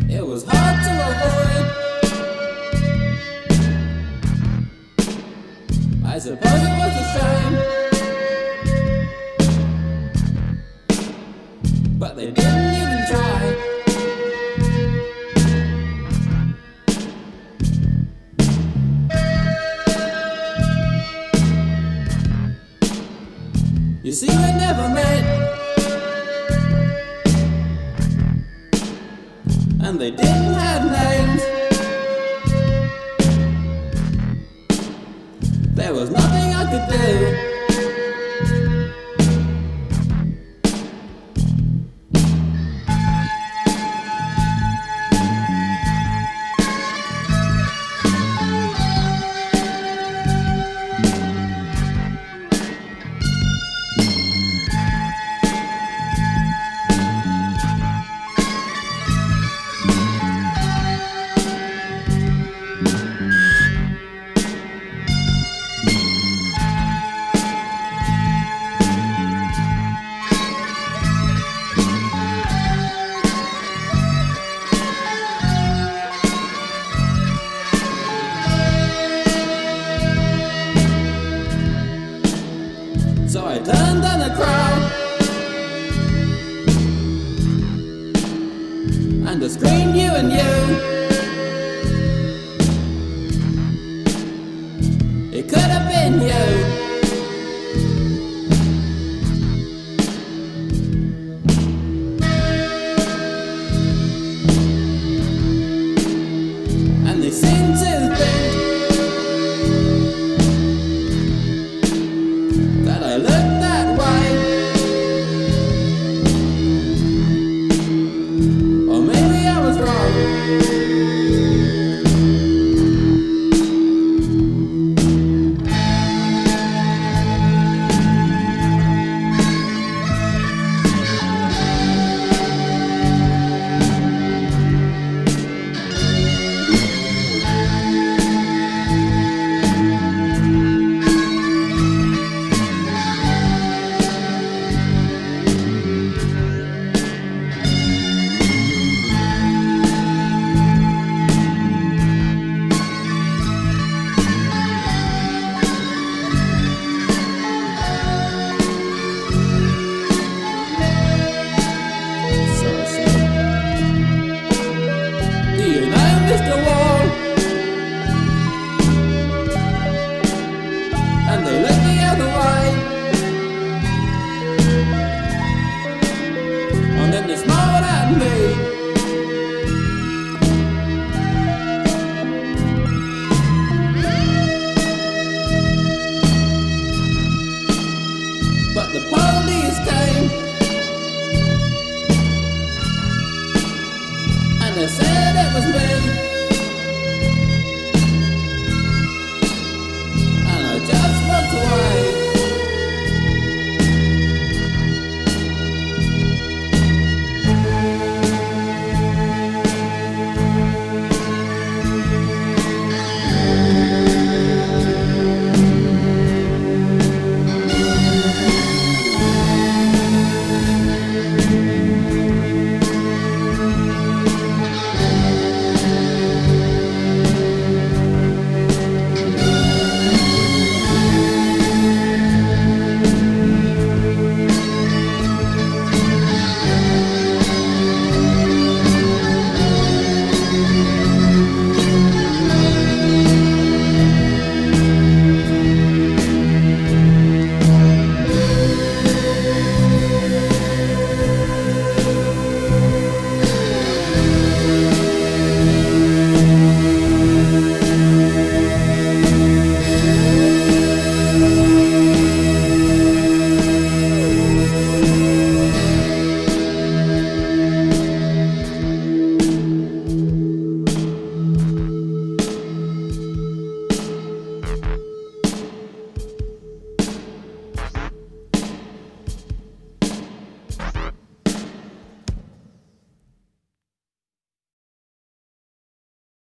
It was hard to avoid. I suppose it was a shame, but they didn't even try. You see, we never met, and they didn't have names. There was nothing I could do. So I turned on the crowd and I screamed, you and you. It could have been you. And they seemed to think that I looked that way, or maybe I was wrong. Mr. Wall, and they looked the other way, and then they smiled at me. But the police came, and they said it was me.